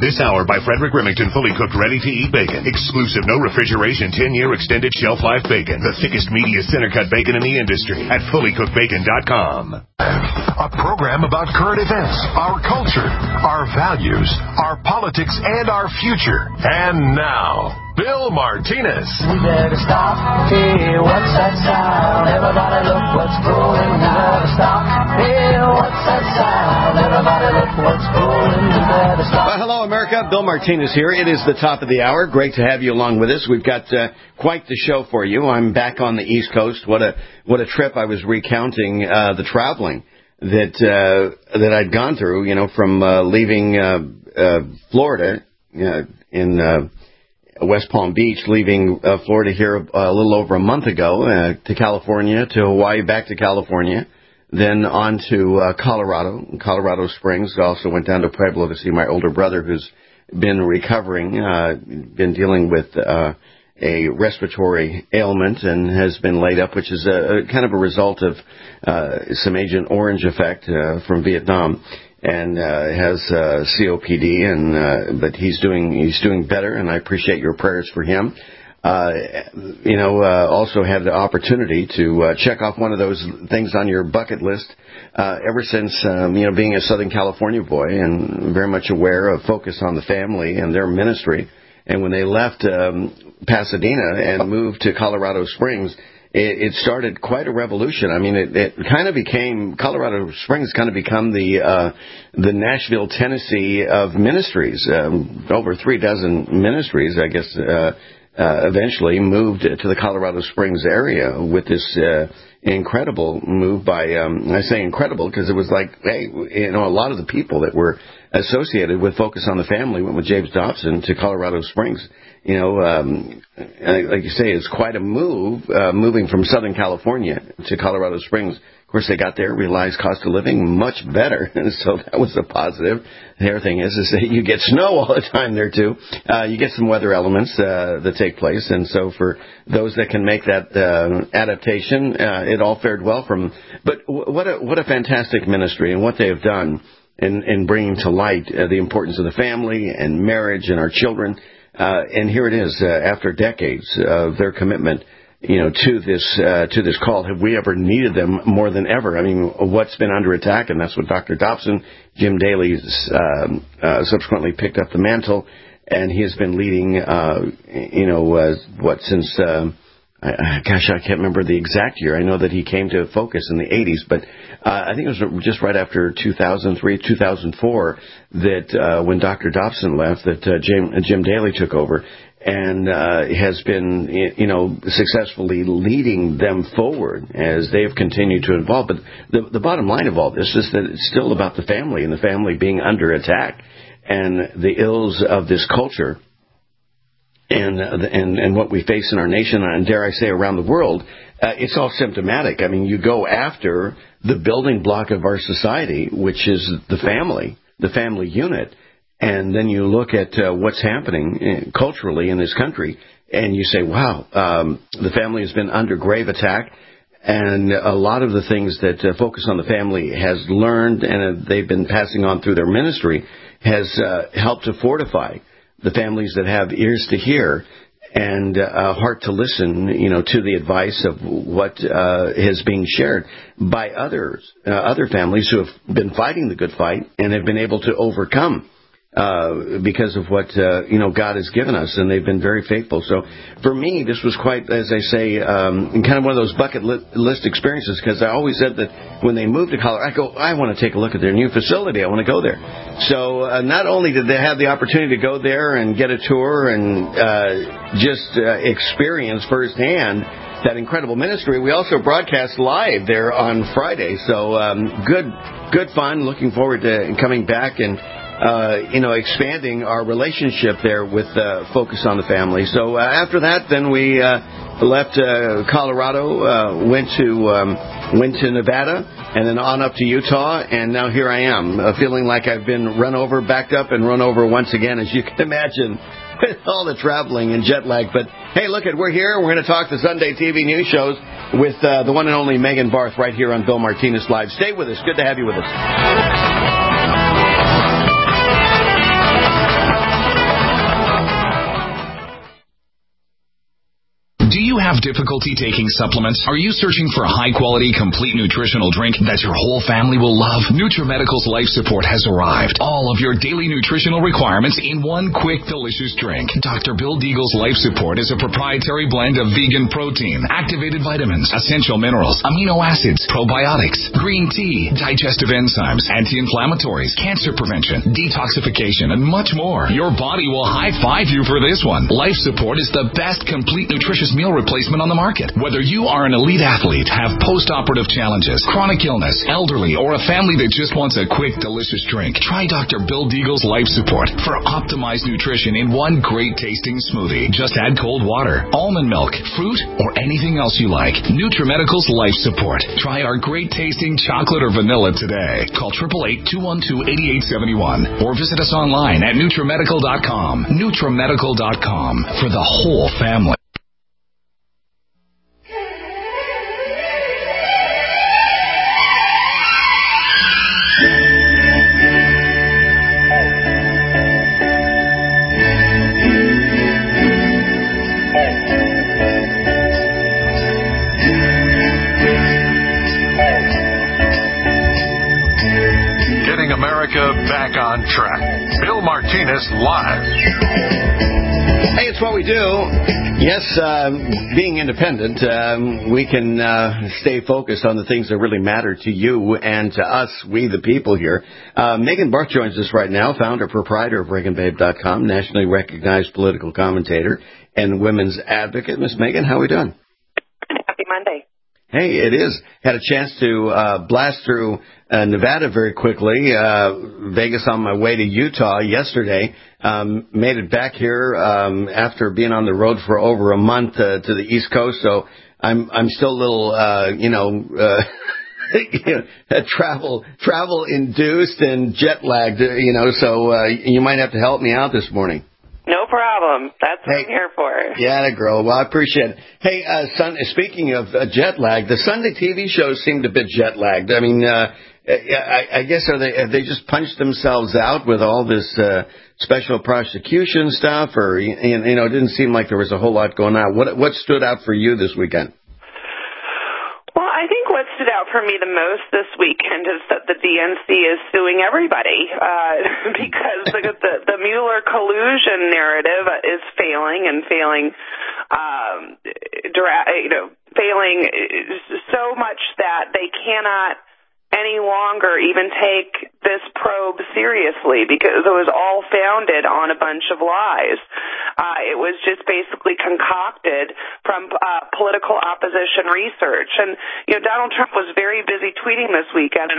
This hour by Frederick Remington, fully cooked, ready-to-eat bacon. Exclusive, no refrigeration, 10-year extended shelf life bacon. The thickest, meatiest, center-cut bacon in the industry at fullycookedbacon.com. A program about current events, our culture, our values, our politics, and our future. And now, Bill Martinez. We better stop. Hey, what's that sound? Everybody look what's going. We better stop. Hey, what's that sound? Everybody look what's going. We better stop. Well, hello, America. Bill Martinez here. It is the top of the hour. Great to have you along with us. We've got quite the show for you. I'm back on the East Coast. What a trip. I was recounting the traveling that I'd gone through, from leaving Florida in West Palm Beach, leaving Florida here a little over a month ago to California, to Hawaii, back to California, then on to Colorado Springs. Also went down to Pueblo to see my older brother who's been recovering, been dealing with a respiratory ailment and has been laid up, which is a kind of a result of some Agent Orange effect from Vietnam, and has COPD, but he's doing better, and I appreciate your prayers for him. Also had the opportunity to check off one of those things on your bucket list ever since, being a Southern California boy and very much aware of Focus on the Family and their ministry. And when they left Pasadena and moved to Colorado Springs, it started quite a revolution. I mean, it kind of became, Colorado Springs kind of become the Nashville, Tennessee of ministries. Over 36 ministries, I guess, eventually moved to the Colorado Springs area with this incredible move by, I say incredible because it was like, hey, a lot of the people that were associated with Focus on the Family went with James Dobson to Colorado Springs. Like you say, it's quite a move, moving from Southern California to Colorado Springs. Of course, they got there, realized cost of living much better, so that was a positive. The other thing is that you get snow all the time there, too. You get some weather elements that take place, and so for those that can make that adaptation, it all fared well from. But what a fantastic ministry, and what they have done in bringing to light the importance of the family and marriage and our children. And here it is, after decades of their commitment, to this call. Have we ever needed them more than ever? I mean, what's been under attack? And that's what Dr. Dobson, Jim Daly, subsequently picked up the mantle, and he has been leading, since, I can't remember the exact year. I know that he came to Focus in the 80s, but I think it was just right after 2003, 2004 that when Dr. Dobson left, that Jim Daly took over and has been, successfully leading them forward as they have continued to evolve. But the bottom line of all this is that it's still about the family and the family being under attack and the ills of this culture. And what we face in our nation, and dare I say around the world, it's all symptomatic. I mean, you go after the building block of our society, which is the family unit, and then you look at what's happening culturally in this country, and you say, wow, the family has been under grave attack, and a lot of the things that Focus on the Family has learned and they've been passing on through their ministry has helped to fortify the families that have ears to hear and a heart to listen, to the advice of what is being shared by other families who have been fighting the good fight and have been able to overcome because of what God has given us, and they've been very faithful. So for me, this was quite, as I say, kind of one of those bucket list experiences, because I always said that when they moved to Colorado, I want to take a look at their new facility. I want to go there. So not only did they have the opportunity to go there and get a tour and just experience firsthand that incredible ministry, we also broadcast live there on Friday. So good fun. Looking forward to coming back and expanding our relationship there with Focus on the Family. So after that, then we left Colorado, went to Nevada, and then on up to Utah, and now here I am, feeling like I've been backed up and run over once again, as you can imagine, with all the traveling and jet lag. But hey, we're here. We're going to talk the Sunday TV news shows with the one and only Megan Barth right here on Bill Martinez Live. Stay with us. Good to have you with us. Have difficulty taking supplements? Are you searching for a high-quality, complete nutritional drink that your whole family will love? NutriMedical's Life Support has arrived. All of your daily nutritional requirements in one quick, delicious drink. Dr. Bill Deagle's Life Support is a proprietary blend of vegan protein, activated vitamins, essential minerals, amino acids, probiotics, green tea, digestive enzymes, anti-inflammatories, cancer prevention, detoxification, and much more. Your body will high-five you for this one. Life Support is the best complete nutritious meal replacement on the market. Whether you are an elite athlete, have post-operative challenges, chronic illness, elderly, or a family that just wants a quick, delicious drink, try Dr. Bill Deagle's Life Support for optimized nutrition in one great-tasting smoothie. Just add cold water, almond milk, fruit, or anything else you like. NutriMedical's Life Support. Try our great-tasting chocolate or vanilla today. Call 888-212-8871 or visit us online at NutriMedical.com. NutriMedical.com for the whole family. Getting America back on track. Bill Martinez live. Hey, it's what we do. Yes, being independent, we can stay focused on the things that really matter to you and to us, we the people here. Megan Barth joins us right now, founder, proprietor of ReaganBabe.com, nationally recognized political commentator and women's advocate. Miss Megan, how are we doing? Happy Monday. Hey, it is. Had a chance to blast through Nevada very quickly. Vegas on my way to Utah yesterday. Made it back here after being on the road for over a month to the East Coast. So I'm still a little, travel induced and jet lagged. So you might have to help me out this morning. No problem. That's what I'm here for. Yeah, girl. Well, I appreciate it. Hey, speaking of jet lag, the Sunday TV shows seemed a bit jet lagged. I mean, I guess have they just punched themselves out with all this special prosecution stuff, or it didn't seem like there was a whole lot going on. What stood out for you this weekend? Well, I think what stood out for me the most this weekend is that the DNC is suing everybody because the Mueller collusion narrative is failing so much that they cannot any longer even take this probe seriously because it was all founded on a bunch of lies. It was just basically concocted from political opposition research. And, Donald Trump was very busy tweeting this weekend, and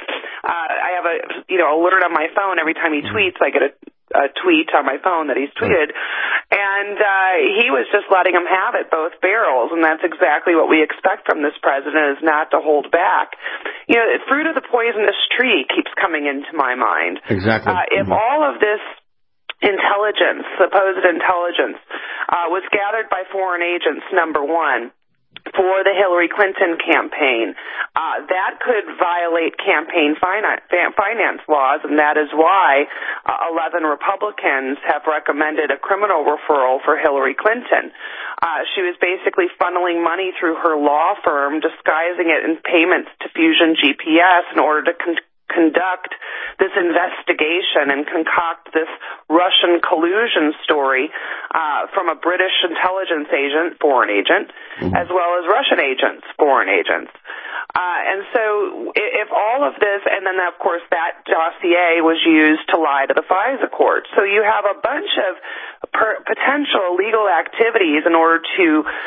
I have a, alert on my phone every time he tweets. I get a tweet on my phone that he's tweeted, and he was just letting him have it, both barrels, and that's exactly what we expect from this president, is not to hold back. Fruit of the poisonous tree keeps coming into my mind. Exactly. If all of this intelligence, supposed intelligence, was gathered by foreign agents, number one, for the Hillary Clinton campaign, that could violate campaign finance laws, and that is why 11 Republicans have recommended a criminal referral for Hillary Clinton. She was basically funneling money through her law firm, disguising it in payments to Fusion GPS in order to conduct this investigation and concoct this Russian collusion story from a British intelligence agent, foreign agent, as well as Russian agents, foreign agents. And so if all of this, and then, of course, that dossier was used to lie to the FISA court. So you have a bunch of potential legal activities in order to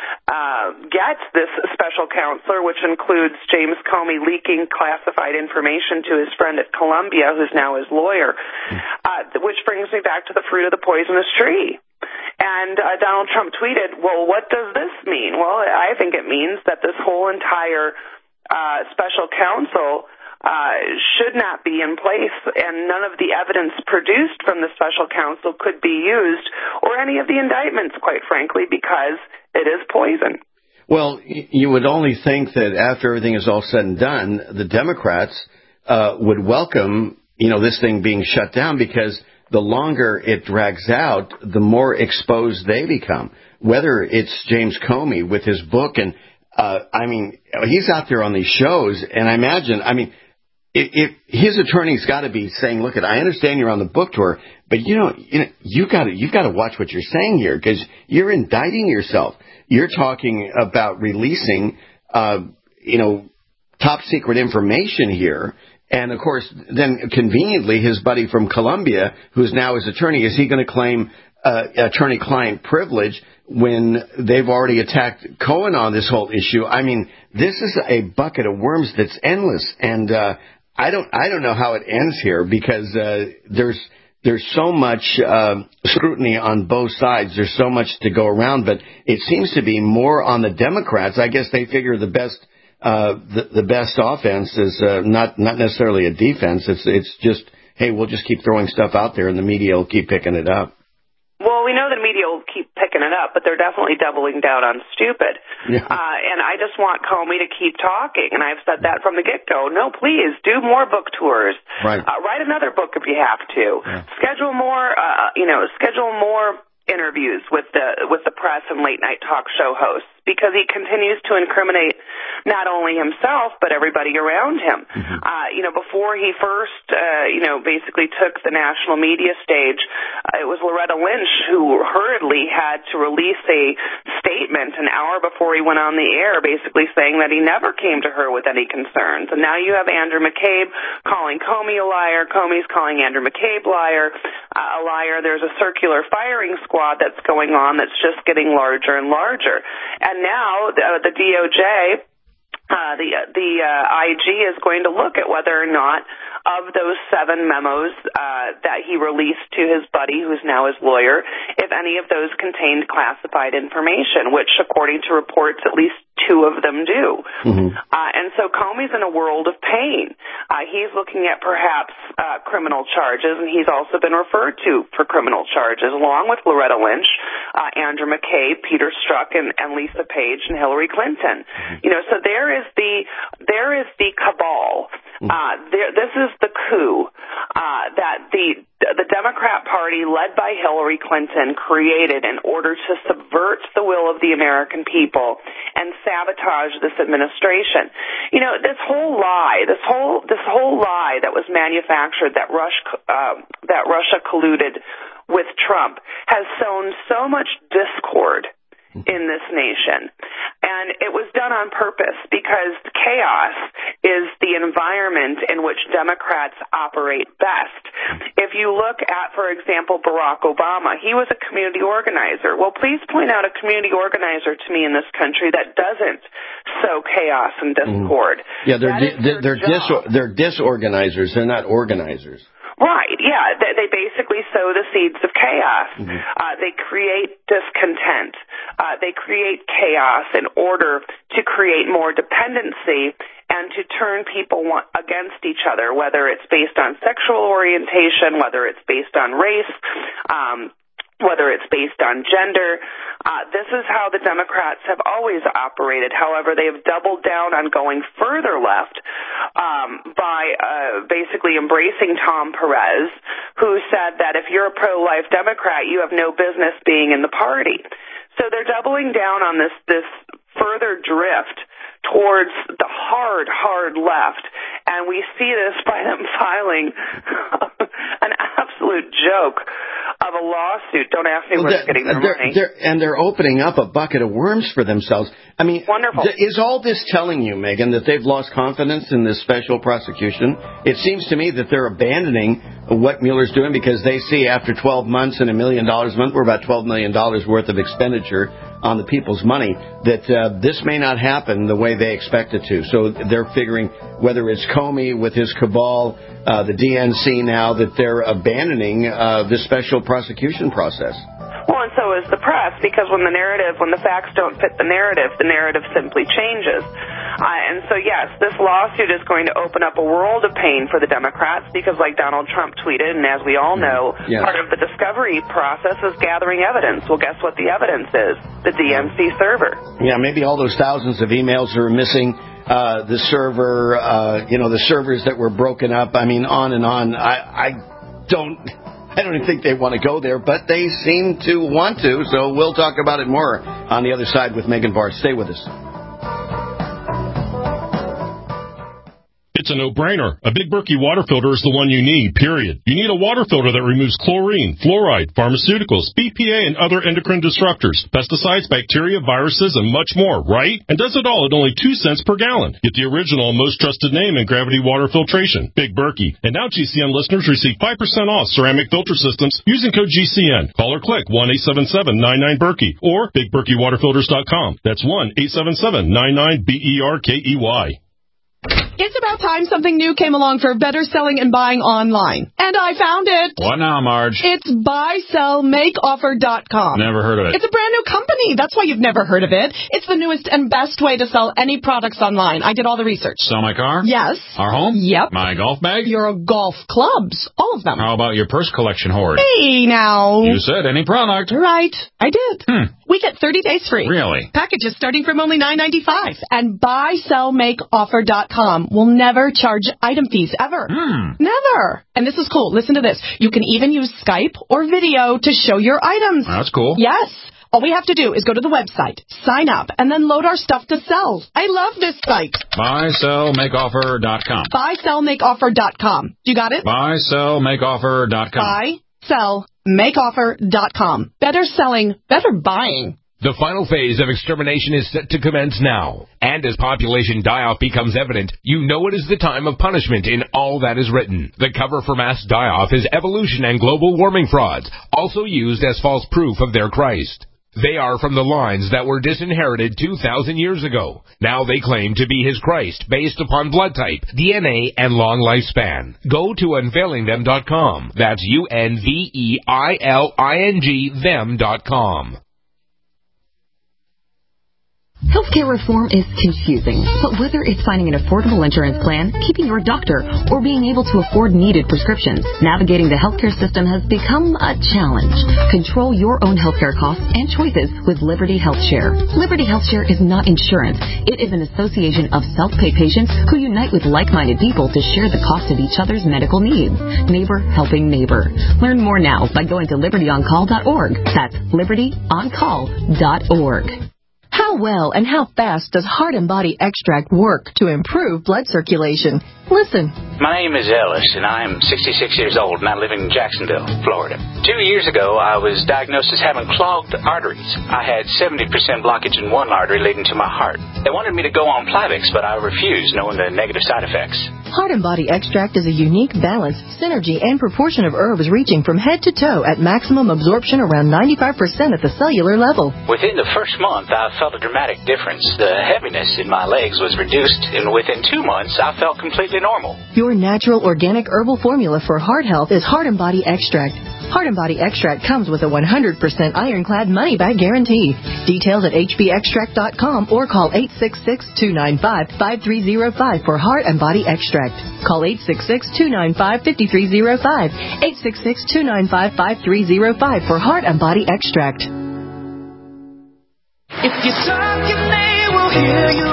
get this special counselor, which includes James Comey leaking classified information to his friend at Columbia, who's now his lawyer, which brings me back to the fruit of the poisonous tree. And Donald Trump tweeted, well, what does this mean? Well, I think it means that this whole entire special counsel should not be in place, and none of the evidence produced from the special counsel could be used, or any of the indictments, quite frankly, because it is poison. Well, you would only think that after everything is all said and done, the Democrats would welcome, this thing being shut down, because the longer it drags out, the more exposed they become. Whether it's James Comey with his book, and he's out there on these shows, and I imagine, if his attorney's got to be saying, "Look, I understand you're on the book tour, but you've got to watch what you're saying here because you're indicting yourself. You're talking about releasing, top secret information here." And of course, then conveniently, his buddy from Colombia, who's now his attorney, is he going to claim attorney-client privilege when they've already attacked Cohen on this whole issue? This is a bucket of worms that's endless, and I don't know how it ends here because there's so much scrutiny on both sides. There's so much to go around, but it seems to be more on the Democrats. I guess they figure the best offense is not necessarily a defense. It's just, hey, we'll just keep throwing stuff out there, and the media will keep picking it up. Well, we know the media will keep picking it up, but they're definitely doubling down on stupid. Yeah. And I just want Comey to keep talking, and I've said that from the get-go. No, please, do more book tours. Right. Write another book if you have to. Yeah. Schedule more interviews with the press and late-night talk show hosts, because he continues to incriminate not only himself but everybody around him. Mm-hmm. Before he first, basically took the national media stage, it was Loretta Lynch who hurriedly had to release a statement an hour before he went on the air, basically saying that he never came to her with any concerns. And now you have Andrew McCabe calling Comey a liar. Comey's calling Andrew McCabe a liar. There's a circular firing squad that's going on that's just getting larger and larger. And now the DOJ, the IG is going to look at whether or not of those 7 memos that he released to his buddy, who's now his lawyer, if any of those contained classified information, which, according to reports, at least 2 of them do. Mm-hmm. And so Comey's in a world of pain. He's looking at perhaps criminal charges, and he's also been referred to for criminal charges, along with Loretta Lynch, Andrew McCabe, Peter Strzok, and Lisa Page, and Hillary Clinton. So there is the cabal. This is the coup that the Democrat Party, led by Hillary Clinton, created in order to subvert the will of the American people and sabotage this administration. This whole lie that was manufactured, that Russia colluded with Trump, has sown so much discord in this nation. And it was done on purpose because chaos is the environment in which Democrats operate best. If you look at, for example, Barack Obama, he was a community organizer. Well, please point out a community organizer to me in this country that doesn't sow chaos and discord. Yeah, they're disorganizers. They're not organizers. Right, yeah. They basically sow the seeds of chaos. Mm-hmm. They create discontent. They create chaos in order to create more dependency and to turn people against each other, whether it's based on sexual orientation, whether it's based on race, whether it's based on gender. This is how the Democrats have always operated. However, they have doubled down on going further left by basically embracing Tom Perez, who said that if you're a pro-life Democrat, you have no business being in the party. So they're doubling down on this further drift towards the hard left, and we see this by them filing an absolute joke of a lawsuit. Don't ask me where they're getting their money. They're opening up a bucket of worms for themselves. Wonderful. Is all this telling you, Megan, that they've lost confidence in this special prosecution? It seems to me that they're abandoning what Mueller's doing because they see after 12 months and $1 million a month, we're about $12 million worth of expenditure on the people's money, that this may not happen the way they expect it to. So they're figuring, whether it's Comey with his cabal, the DNC now, that they're abandoning this special prosecution process. Well, and so is the press, because when the facts don't fit the narrative simply changes. And so, yes, this lawsuit is going to open up a world of pain for the Democrats because, like Donald Trump tweeted, and as we all know, part of the discovery process is gathering evidence. Well, guess what the evidence is? The DNC server. Yeah, maybe all those thousands of emails are missing. The server, the servers that were broken up. On and on. I don't even think they want to go there, but they seem to want to, so we'll talk about it more on the other side with Megan Barth. Stay with us. It's a no-brainer. A Big Berkey water filter is the one you need, period. You need a water filter that removes chlorine, fluoride, pharmaceuticals, BPA, and other endocrine disruptors, pesticides, bacteria, viruses, and much more, right? And does it all at only 2 cents per gallon. Get the original and most trusted name in gravity water filtration, Big Berkey. And now GCN listeners receive 5% off ceramic filter systems using code GCN. Call or click 1-877-99-BERKEY or BigBerkeyWaterFilters.com. That's 1-877-99-BERKEY. It's about time something new came along for better selling and buying online. And I found it. What now, Marge? It's buysellmakeoffer.com. Never heard of it. It's a brand new company. That's why you've never heard of it. It's the newest and best way to sell any products online. I did all the research. Sell my car? Yes. Our home? Yep. My golf bag? Your golf clubs. All of them. How about your purse collection hoard? Hey, now. You said any product. Right. I did. We get 30 days free. Really? Packages starting from only $9.95. And buysellmakeoffer.com will never charge item fees ever. Never. And this is cool. Listen to this. You can even use Skype or video to show your items. That's cool. Yes. All we have to do is go to the website, sign up, and then load our stuff to sell. I love this site. Buysellmakeoffer.com. Buysellmakeoffer.com. You got it? Buysellmakeoffer.com. Buysellmakeoffer.com. Better selling, better buying. The final phase of extermination is set to commence now. And as population die-off becomes evident, you know it is the time of punishment in all that is written. The cover for mass die-off is evolution and global warming frauds, also used as false proof of their Christ. They are from the lines that were disinherited 2,000 years ago. Now they claim to be his Christ based upon blood type, DNA, and long lifespan. Go to unveilingthem.com. That's UNVEILING them.com. Healthcare reform is confusing, but whether it's finding an affordable insurance plan, keeping your doctor, or being able to afford needed prescriptions, navigating the healthcare system has become a challenge. Control your own healthcare costs and choices with Liberty HealthShare. Liberty HealthShare is not insurance. It is an association of self-pay patients who unite with like-minded people to share the cost of each other's medical needs. Neighbor helping neighbor. Learn more now by going to libertyoncall.org. That's libertyoncall.org. How well and how fast does Heart and Body Extract work to improve blood circulation? Listen. My name is Ellis, and I am 66 years old, and I live in Jacksonville, Florida. 2 years ago, I was diagnosed as having clogged arteries. I had 70% blockage in one artery leading to my heart. They wanted me to go on Plavix, but I refused, knowing the negative side effects. Heart and Body Extract is a unique balance, synergy, and proportion of herbs reaching from head to toe at maximum absorption around 95% at the cellular level. Within the first month, I felt a dramatic difference. The heaviness in my legs was reduced, and within 2 months, I felt completely normal. Your natural organic herbal formula for heart health is Heart and Body Extract. Heart and Body Extract comes with a 100% ironclad money-back guarantee. Details at hbextract.com or call 866-295-5305 for Heart and Body Extract. Call 866-295-5305. 866-295-5305 for Heart and Body Extract. If you talk, they will hear you.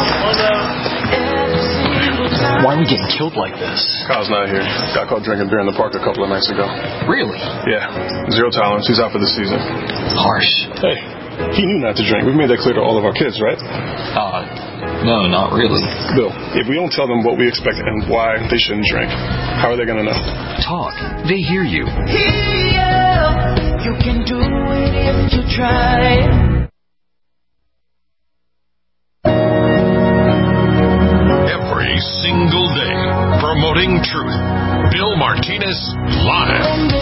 Why are we getting killed like this? Kyle's not here. Got caught drinking beer in the park a couple of nights ago. Really? Yeah. Zero tolerance. He's out for the season. Harsh. Hey, he knew not to drink. We've made that clear to all of our kids, right? No, not really. Bill, if we don't tell them what we expect and why they shouldn't drink, how are they going to know? Talk. They hear you. You can do it if you try. Every single day, promoting truth. Bill Martinez Live.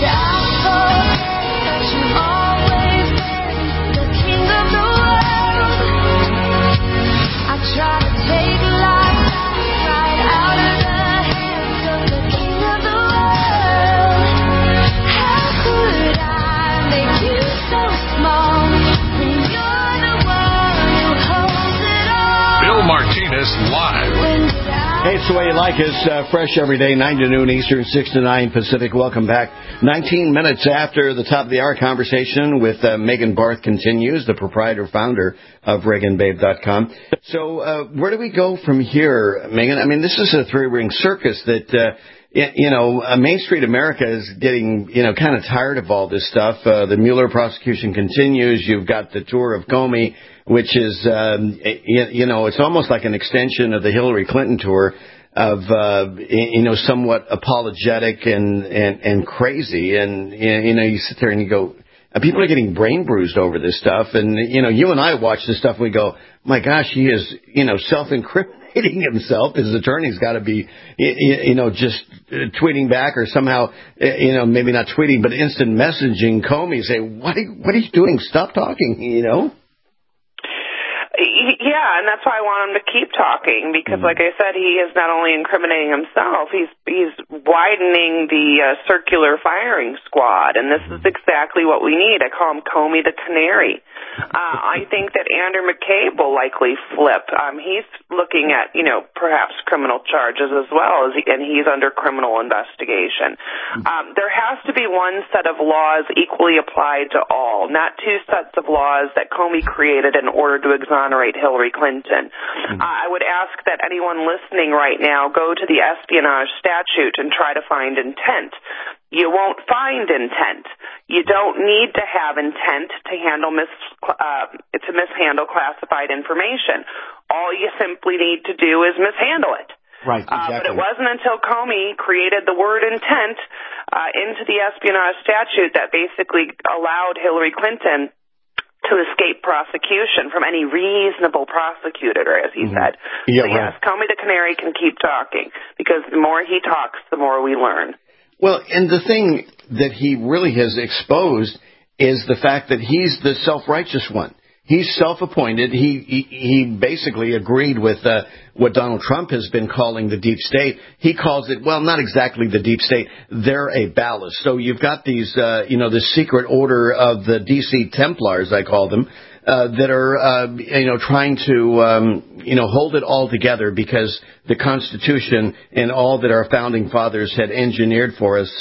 Try to take life right out of the hands of the king of the world. How could I make you so small when you're the one who holds it all? Bill Martinez Live. Hey, it's the way you like us. Fresh every day, 9 to noon Eastern, 6 to 9 Pacific. Welcome back. 19 minutes after the top of the hour, conversation with Megan Barth continues, the proprietor, founder of ReaganBabe.com. So where do we go from here, Megan? I mean, this is a three-ring circus that Main Street America is getting, kind of tired of all this stuff. The Mueller prosecution continues. You've got the tour of Comey, which is, it's almost like an extension of the Hillary Clinton tour of, somewhat apologetic and crazy. And, you sit there and you go, people are getting brain bruised over this stuff. And, you and I watch this stuff and we go, my gosh, he is, self-incriminating himself. His attorney's got to be, just tweeting back or somehow, maybe not tweeting, but instant messaging Comey, say, what are you doing? Stop talking, Yeah, and that's why I want him to keep talking because, like I said, he is not only incriminating himself, he's widening the circular firing squad, and this is exactly what we need. I call him Comey the Canary. I think that Andrew McCabe will likely flip. He's looking at, perhaps criminal charges as well, and he's under criminal investigation. There has to be one set of laws equally applied to all, not two sets of laws that Comey created in order to exonerate Hillary Clinton. I would ask that anyone listening right now go to the espionage statute and try to find intent. You won't find intent. You don't need to have intent to mishandle classified information. All you simply need to do is mishandle it. Right, exactly. But it wasn't until Comey created the word intent into the espionage statute that basically allowed Hillary Clinton to escape prosecution from any reasonable prosecutor, as he said. Yeah, so, yes, Comey the Canary can keep talking because the more he talks, the more we learn. Well, and the thing that he really has exposed is the fact that he's the self-righteous one. He's self-appointed. He basically agreed with what Donald Trump has been calling the deep state. He calls it, well, not exactly the deep state. They're a ballast. So you've got these, the secret order of the D.C. Templars, I call them, that are, trying to, hold it all together because the Constitution and all that our founding fathers had engineered for us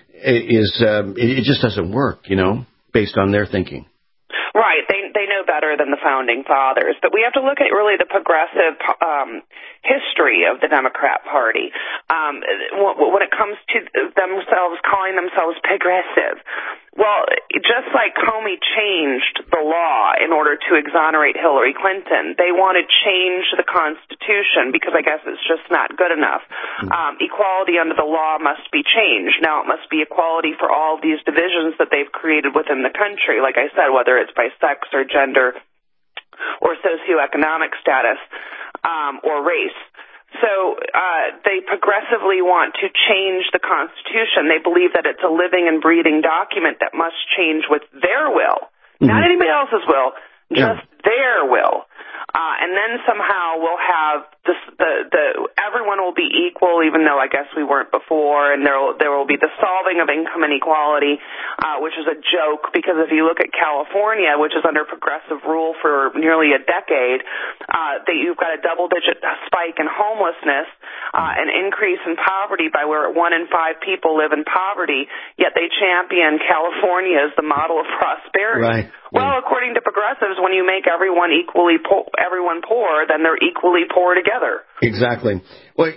it just doesn't work, based on their thinking. Right. They know better than the founding fathers. But we have to look at really the progressive history of the Democrat Party. When it comes to calling themselves progressive, well, just like Comey changed the law in order to exonerate Hillary Clinton, they want to change the Constitution because I guess it's just not good enough. Equality under the law must be changed. Now it must be equality for all of these divisions that they've created within the country, like I said, whether it's by sex or gender or socioeconomic status or race. So they progressively want to change the Constitution. They believe that it's a living and breathing document that must change with their will, not anybody else's will, just their will. And then somehow we'll have everyone will be equal, even though I guess we weren't before, and there will be the solving of income inequality, which is a joke because if you look at California, which is under progressive rule for nearly a decade, you've got a double-digit spike in homelessness, an increase in poverty by where 1 in 5 people live in poverty, yet they champion California as the model of prosperity. Right. Well, according to progressives, when you make everyone everyone poor, then they're equally poor together. Exactly. Well,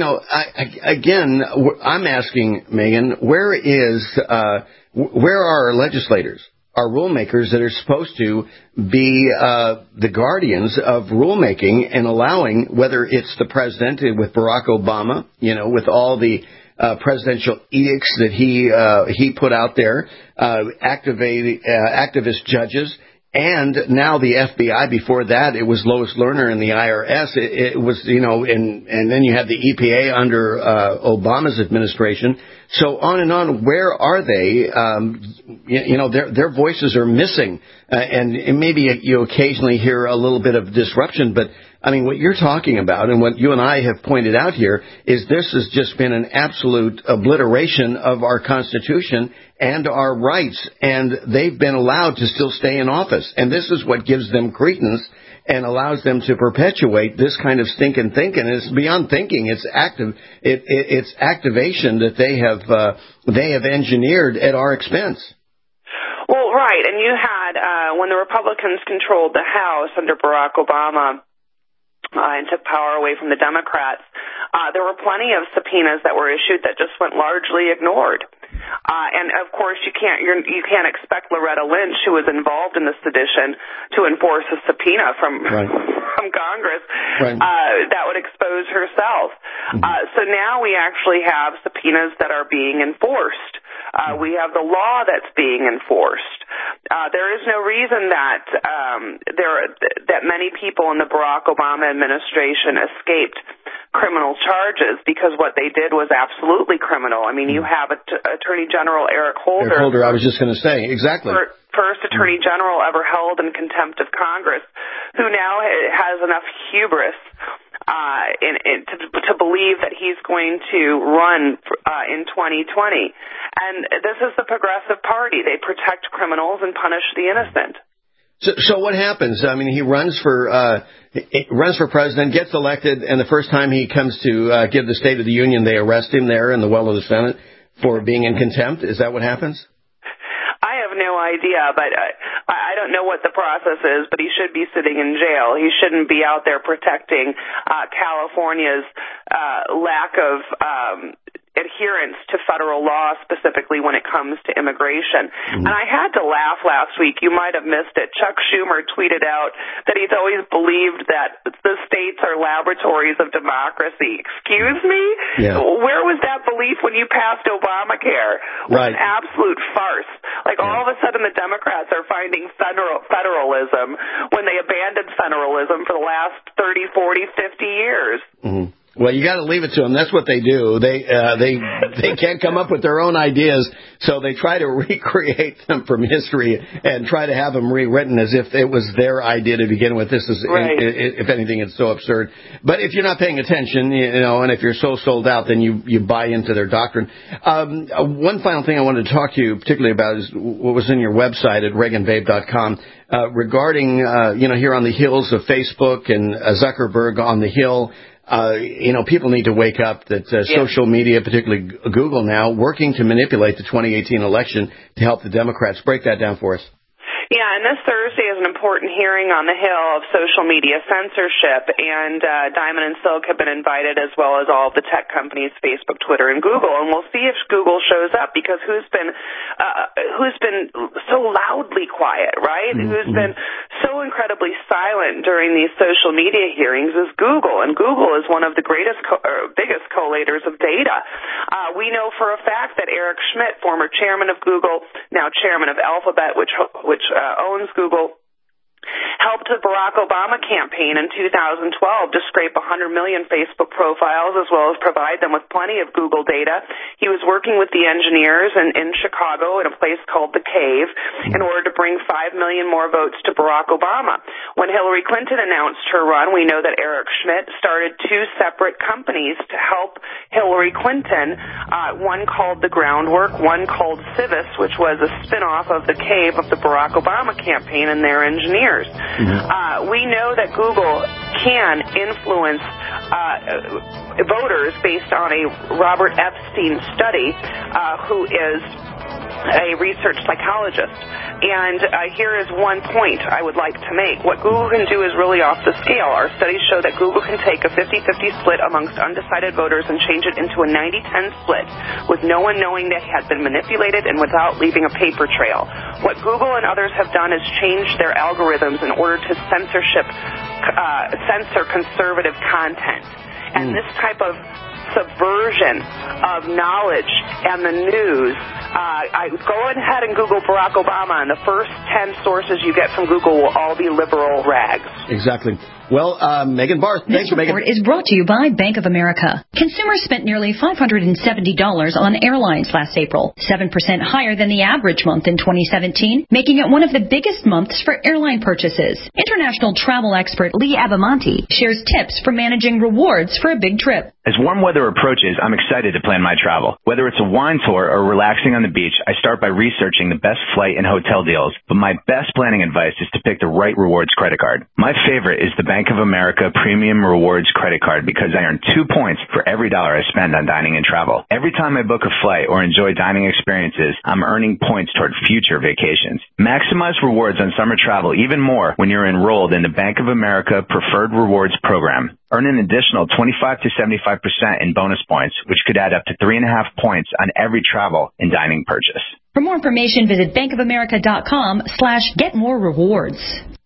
I'm asking, Megan, where are our legislators, our rulemakers that are supposed to be the guardians of rulemaking and allowing, whether it's the president with Barack Obama, with all the presidential edicts that he put out there, activist judges, and now the FBI. Before that, it was Lois Lerner and the IRS. It was, and then you had the EPA under Obama's administration. So on and on. Where are they? Their voices are missing, and maybe you occasionally hear a little bit of disruption, but I mean, what you're talking about and what you and I have pointed out here is this has just been an absolute obliteration of our Constitution and our rights, and they've been allowed to still stay in office. And this is what gives them credence and allows them to perpetuate this kind of stinking thinking. And it's beyond thinking; it's it's activation that they have engineered at our expense. Well, right, and you had when the Republicans controlled the House under Barack Obama. And took power away from the Democrats, There were plenty of subpoenas that were issued that just went largely ignored. And of course, you can't expect Loretta Lynch, who was involved in the sedition, to enforce a subpoena from Congress that would expose herself. So now we actually have subpoenas that are being enforced. We have the law that's being enforced. There is no reason that that many people in the Barack Obama administration escaped criminal charges, because what they did was absolutely criminal. I mean, you have Attorney General Eric Holder. Eric Holder, I was just going to say, exactly. First Attorney General ever held in contempt of Congress, who now has enough hubris to believe that he's going to run in 2020. And this is the Progressive Party. They protect criminals and punish the innocent. So what happens? I mean, he runs for president, gets elected, and the first time he comes to give the State of the Union, they arrest him there in the well of the Senate for being in contempt. Is that what happens? I have no idea, but I don't know what the process is, but he should be sitting in jail. He shouldn't be out there protecting California's lack of adherence to federal law, specifically when it comes to immigration. And I had to laugh last week. You might have missed it. Chuck Schumer tweeted out that he's always believed that the states are laboratories of democracy. Excuse me? Yeah. Where was that belief when you passed Obamacare? What an absolute farce. Like, all of a sudden the Democrats are finding federalism when they abandoned federalism for the last 30, 40, 50 years. Mm-hmm. Well, you got to leave it to them. That's what they do. They can't come up with their own ideas, so they try to recreate them from history and try to have them rewritten as if it was their idea to begin with. This is, if anything, it's so absurd. But if you're not paying attention, and if you're so sold out, then you buy into their doctrine. One final thing I wanted to talk to you particularly about is what was in your website at ReaganBabe.com regarding, here on the hills of Facebook and Zuckerberg on the Hill. People need to wake up that social media, particularly Google now, working to manipulate the 2018 election to help the Democrats. Break that down for us. Yeah, and this Thursday is an important hearing on the Hill of social media censorship, and Diamond and Silk have been invited, as well as all of the tech companies, Facebook, Twitter, and Google. And we'll see if Google shows up, because who's been so loudly quiet, right? Mm-hmm. Who's been so incredibly silent during these social media hearings is Google, and Google is one of the biggest collators of data. We know for a fact that Eric Schmidt, former chairman of Google, now chairman of Alphabet, which owns Google, helped the Barack Obama campaign in 2012 to scrape 100 million Facebook profiles, as well as provide them with plenty of Google data. He was working with the engineers in Chicago in a place called The Cave in order to bring 5 million more votes to Barack Obama. When Hillary Clinton announced her run, we know that Eric Schmidt started 2 separate companies to help Hillary Clinton, one called The Groundwork, one called Civis, which was a spinoff of The Cave of the Barack Obama campaign and their engineers. We know that Google can influence voters based on a Robert Epstein study, who is a research psychologist. And here is one point I would like to make. What Google can do is really off the scale. Our studies show that Google can take a 50-50 split amongst undecided voters and change it into a 90-10 split with no one knowing that it had been manipulated and without leaving a paper trail. What Google and others have done is change their algorithms in order to censor conservative content. And this type of subversion of knowledge and the news, go ahead and Google Barack Obama, and the first 10 sources you get from Google will all be liberal rags. Exactly. Well, Megan Barth, thanks, Megan. This report is brought to you by Bank of America. Consumers spent nearly $570 on airlines last April, 7% higher than the average month in 2017, making it one of the biggest months for airline purchases. International travel expert Lee Abamonte shares tips for managing rewards for a big trip. As warm weather approaches, I'm excited to plan my travel. Whether it's a wine tour or relaxing on the beach, I start by researching the best flight and hotel deals. But my best planning advice is to pick the right rewards credit card. My favorite is the Bank of America Premium Rewards credit card because I earn 2 points for every dollar I spend on dining and travel. Every time I book a flight or enjoy dining experiences, I'm earning points toward future vacations. Maximize rewards on summer travel even more when you're enrolled in the Bank of America Preferred Rewards program. Earn an additional 25 to 75% in bonus points, which could add up to 3.5 points on every travel and dining purchase. For more information, visit bankofamerica.com/getmorerewards.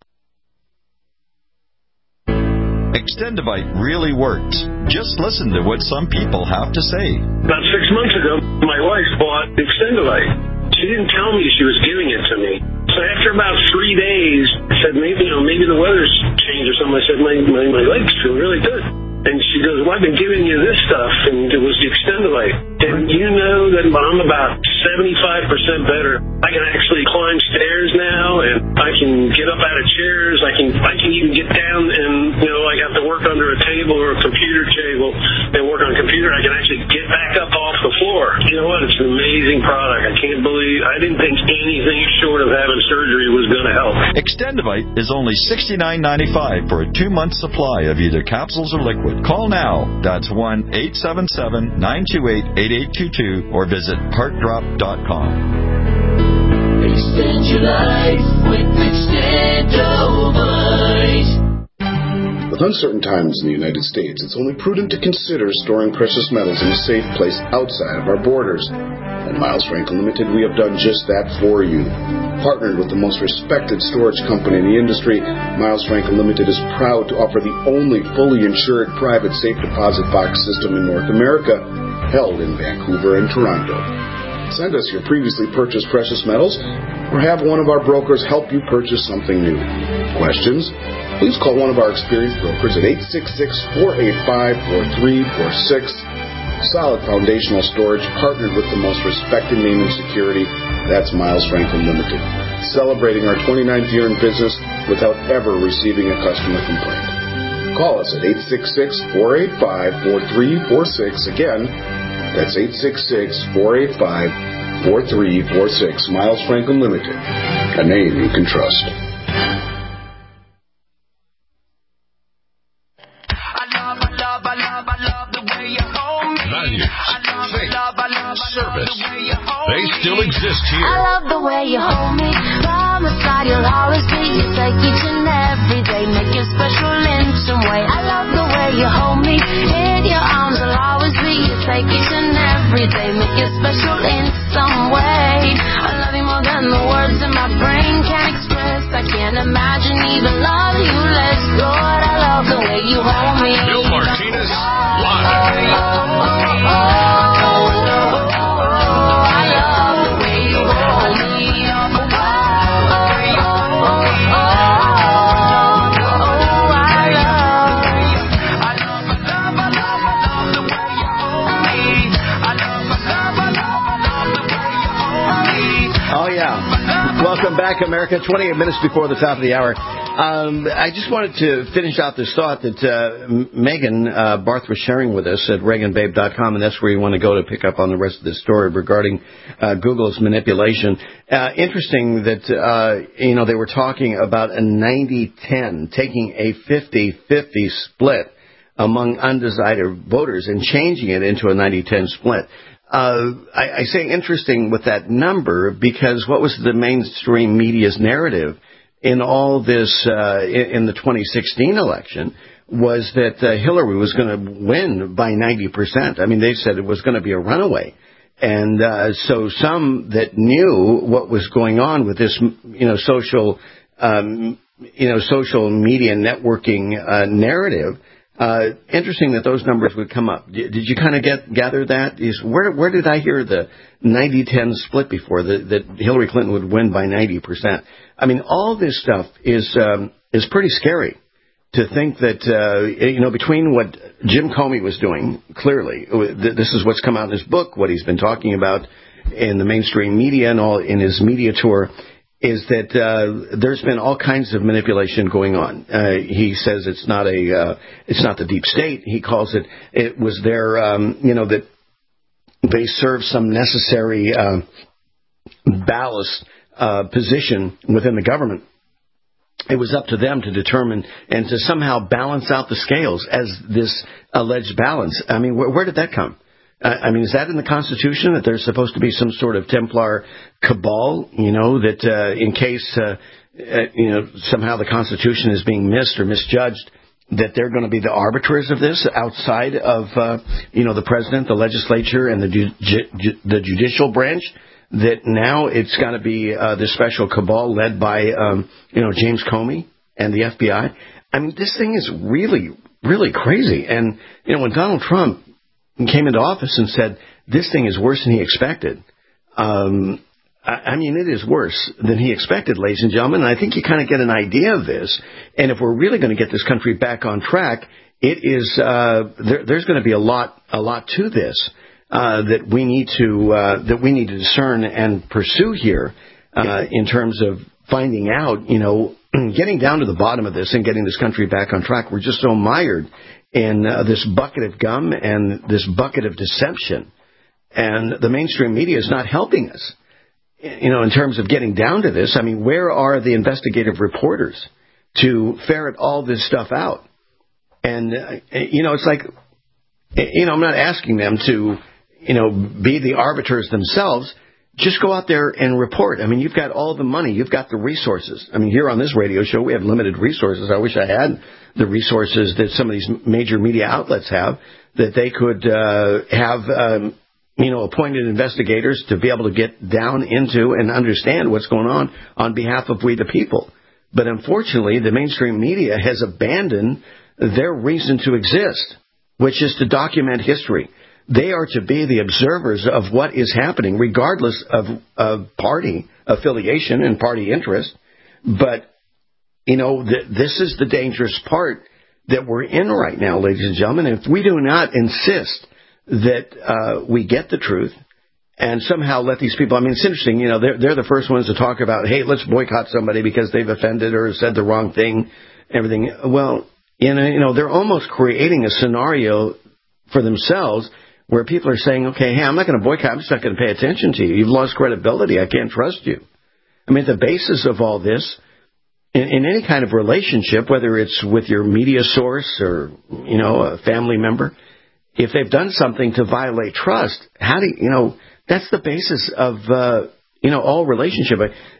Extendivite really works. Just listen to what some people have to say. About 6 months ago, my wife bought Extendivite. She didn't tell me she was giving it to me. So after about 3 days, I said, maybe the weather's changed or something. I said, my legs feel really good. And she goes, well, I've been giving you this stuff, and it was the Extendivite. And you know that I'm about 75% better. I can actually climb stairs now, and I can get up out of chairs. I can even get down and, I have to work under a table or a computer table and work on a computer. I can actually get back up off the floor. You know what? It's an amazing product. I didn't think anything short of having surgery was going to help. Extendivite is only $69.95 for a 2-month supply of either capsules or liquid. Call now. That's 1-877-928-8822 or visit heartdrop.com. Extend your life with Extendivite. With uncertain times in the United States, it's only prudent to consider storing precious metals in a safe place outside of our borders. At Miles Franklin Limited, we have done just that for you. Partnered with the most respected storage company in the industry, Miles Franklin Limited is proud to offer the only fully insured private safe deposit box system in North America, held in Vancouver and Toronto. Send us your previously purchased precious metals or have one of our brokers help you purchase something new. Questions? Please call one of our experienced brokers at 866-485-4346. Solid foundational storage partnered with the most respected name in security. That's Miles Franklin Limited. Celebrating our 29th year in business without ever receiving a customer complaint. Call us at 866-485-4346. Again, that's 866-485-4346. Miles Franklin Limited. A name you can trust. Service. They still exist here. I love the way you hold me. By my side, you'll always be. You take each and every day, make it special in some way. I love the way you hold me. In your arms, I'll always be. You take each and every day, make it special in some way. I love you more than the words in my brain can express. I can't imagine even loving you less. Lord, I love the way you hold me. Bill Martinez, live. Welcome back, America. 28 minutes before the top of the hour. I just wanted to finish out this thought that Megan Barth was sharing with us at ReaganBabe.com, and that's where you want to go to pick up on the rest of this story regarding Google's manipulation. Interesting that, they were talking about a 90-10, taking a 50-50 split among undecided voters and changing it into a 90-10 split. I say interesting with that number because what was the mainstream media's narrative in all this, in the 2016 election was that Hillary was going to win by 90%. I mean, they said it was going to be a runaway. And so some that knew what was going on with this, social media networking narrative, interesting that those numbers would come up. Did you kind of gather that? Where did I hear the 90-10 split before, that Hillary Clinton would win by 90%? I mean, all this stuff is pretty scary to think that, between what Jim Comey was doing, clearly, this is what's come out in his book, what he's been talking about in the mainstream media and all in his media tour, is that there's been all kinds of manipulation going on. He says it's not the deep state. He calls it was their, that they serve some necessary ballast position within the government. It was up to them to determine and to somehow balance out the scales as this alleged balance. I mean, where did that come? I mean, is that in the Constitution that there's supposed to be some sort of Templar cabal, that in case, somehow the Constitution is being missed or misjudged, that they're going to be the arbiters of this outside of, the president, the legislature, and the judicial branch? That now it's got to be this special cabal led by, James Comey and the FBI. I mean, this thing is really, really crazy. And, when Donald Trump came into office and said, this thing is worse than he expected, it is worse than he expected, ladies and gentlemen. And I think you kind of get an idea of this. And if we're really going to get this country back on track, it is there's going to be a lot to this that we need to discern and pursue here in terms of finding out, getting down to the bottom of this and getting this country back on track. We're just so mired in this bucket of gum and this bucket of deception. And the mainstream media is not helping us, in terms of getting down to this. I mean, where are the investigative reporters to ferret all this stuff out? And, it's like, I'm not asking them to, be the arbiters themselves. Just go out there and report. I mean, you've got all the money. You've got the resources. I mean, here on this radio show, we have limited resources. I wish I had the resources that some of these major media outlets have, that they could have, appointed investigators to be able to get down into and understand what's going on behalf of we the people. But unfortunately, the mainstream media has abandoned their reason to exist, which is to document history. They are to be the observers of what is happening, regardless of party affiliation and party interest. But, this is the dangerous part that we're in right now, ladies and gentlemen. If we do not insist that we get the truth and somehow let these people, it's interesting, they're the first ones to talk about, hey, let's boycott somebody because they've offended or said the wrong thing, everything. Well, they're almost creating a scenario for themselves where people are saying, okay, hey, I'm not going to boycott. I'm just not going to pay attention to you. You've lost credibility. I can't trust you. The basis of all this, in any kind of relationship, whether it's with your media source or, a family member, if they've done something to violate trust, how do you, that's the basis of, all relationship.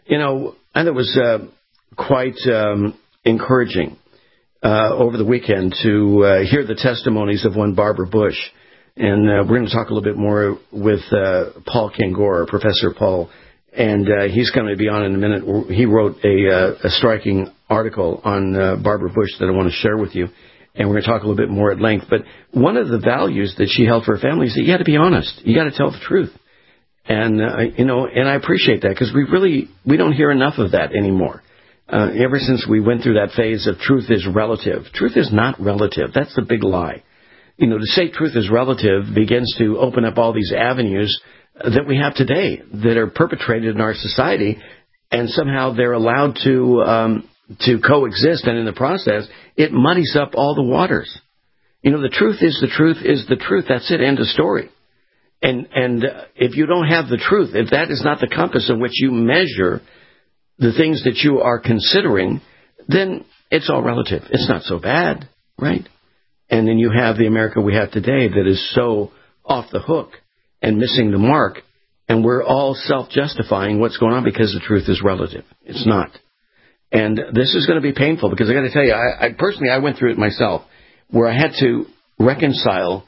And it was quite encouraging over the weekend to hear the testimonies of one Barbara Bush. And we're going to talk a little bit more with Paul Kangor, Professor Paul, and he's going to be on in a minute. He wrote a striking article on Barbara Bush that I want to share with you, and we're going to talk a little bit more at length. But one of the values that she held for her family is that you got to be honest. You got to tell the truth. And, and I appreciate that because we don't hear enough of that anymore. Ever since we went through that phase of truth is relative. Truth is not relative. That's the big lie. To say truth is relative begins to open up all these avenues that we have today that are perpetrated in our society, and somehow they're allowed to coexist, and in the process, it muddies up all the waters. The truth is the truth is the truth. That's it. End of story. And if you don't have the truth, if that is not the compass in which you measure the things that you are considering, then it's all relative. It's not so bad, right? And then you have the America we have today that is so off the hook and missing the mark, and we're all self-justifying what's going on because the truth is relative. It's not. And this is going to be painful because I got to tell you, I personally went through it myself, where I had to reconcile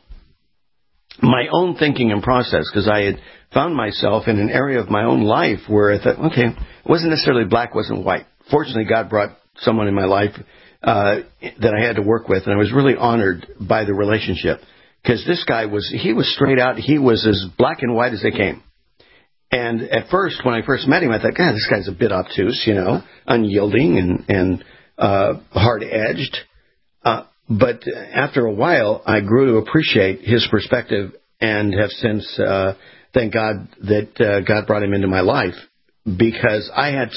my own thinking and process because I had found myself in an area of my own life where I thought, okay, it wasn't necessarily black, wasn't white. Fortunately, God brought someone in my life that I had to work with, and I was really honored by the relationship because this guy was straight out. He was as black and white as they came. And at first, when I first met him, I thought, God, this guy's a bit obtuse, unyielding and hard-edged. But after a while, I grew to appreciate his perspective and have since, thank God that God brought him into my life because I had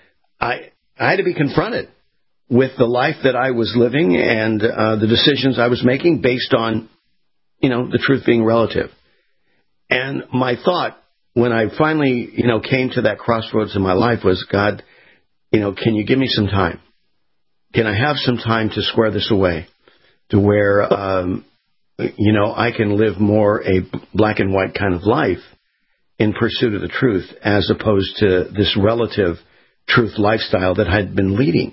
to be confronted with the life that I was living and the decisions I was making based on, the truth being relative. And my thought when I finally, came to that crossroads in my life was, God, can you give me some time? Can I have some time to square this away to where I can live more a black and white kind of life in pursuit of the truth as opposed to this relative truth lifestyle that I'd been leading.